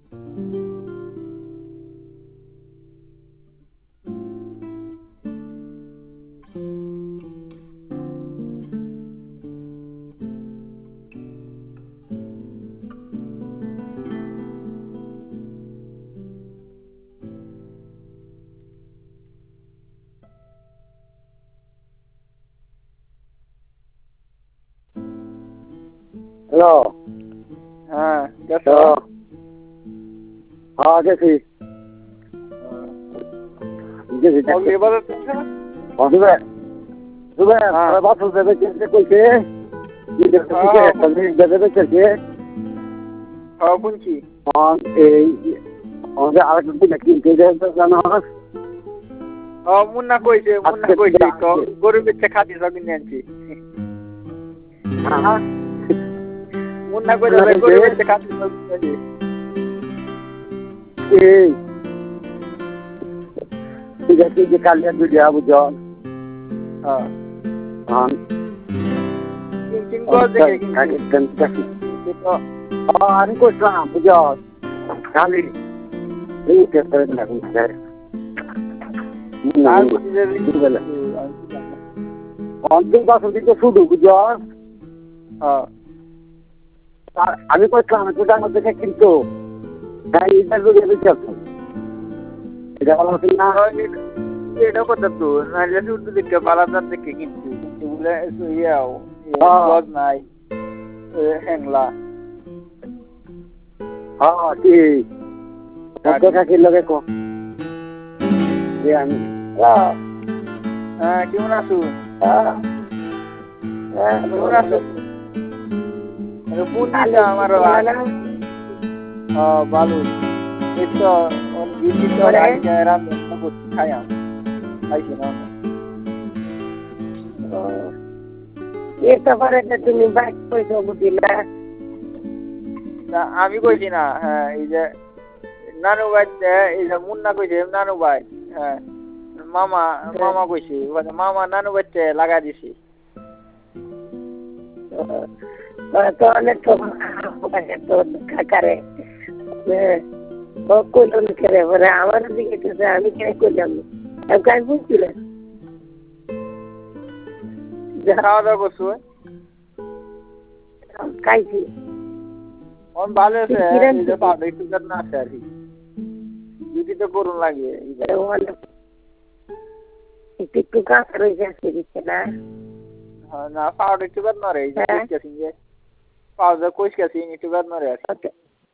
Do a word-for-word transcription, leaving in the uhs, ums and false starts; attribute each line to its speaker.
Speaker 1: Hello.
Speaker 2: হ্যাঁ গেছো?
Speaker 1: হ্যাঁ গেছি গেছি
Speaker 2: এবারে তুমি
Speaker 1: জুবের জুবের বাসল দেবে কেসে কইছে দেবে কেসে
Speaker 2: হ্যাঁ শুনছি।
Speaker 1: এই আমাদের আরেকটা কিনতে জানো
Speaker 2: ও মুন্না কইছে মুন্না কইছে তো গরু বেচে খাতি সব কিনে আনছি। মুন্না কইছে গরু বেচে খাতি সব কিনে আনছি।
Speaker 1: এই ঠিক আছে যে কালিয়া দুলিয়া বুঝন
Speaker 2: হ্যাঁ
Speaker 1: হ্যাঁ
Speaker 2: কিন কর দেখে কিন
Speaker 1: আমি কইছিলাম বুঝন খালি এই কেসে লাগুন স্যার
Speaker 2: আর বুঝি যে
Speaker 1: অন্তর বাসল দিতে শুধু বুঝন
Speaker 2: হ্যাঁ
Speaker 1: আমি কইছিলাম আমি তো জানো দেখে কিন্তু হ্যাঁ এটা যদি চলতো এটা ভালো হতো না
Speaker 2: এটা কথা তো নাইলে শুধু দেখে পালাদার দেখে কিনছি কিন্তু বলে ইয়াও গজ নাই হ্যাংলা
Speaker 1: হ্যাঁ ঠিক দেখা কি লগে কো যে আমি
Speaker 2: হ্যাঁ কেমন আছো? কেমন আছো? ফোন দিছে আমার হ্যাঁ ভালো এই তো দিদি তো আজকে রান্না করছি খাইয়া খাইছি না
Speaker 3: এটা পরে তুমি বাইক কইছো বুঝিলা
Speaker 2: না আমি কইছি না হ্যাঁ এই যে নানু ভাই এই যে মুন্না কইছে নানু ভাই হ্যাঁ মামা মামা কইছে মামা নানু ভাইতে লাগা দিছি
Speaker 3: তো অনেক তো তো কাকারে ও কইলো করে বলে আমার দিকে তো আমি কেন কইলাম আমি কাই বুঝছিলাম
Speaker 2: খাওয়া দাওয়া করছো
Speaker 3: খাইছি
Speaker 2: অন ভালো আছে এই যে পাউডার একটু না আছে আর কি যদি তো করুন লাগে
Speaker 3: একটু একটু কাজ রয়ে যাচ্ছে দিচ্ছে না
Speaker 2: না পাউডার একটু না রে এই যে পাউডার কইস গেছি একটু না রে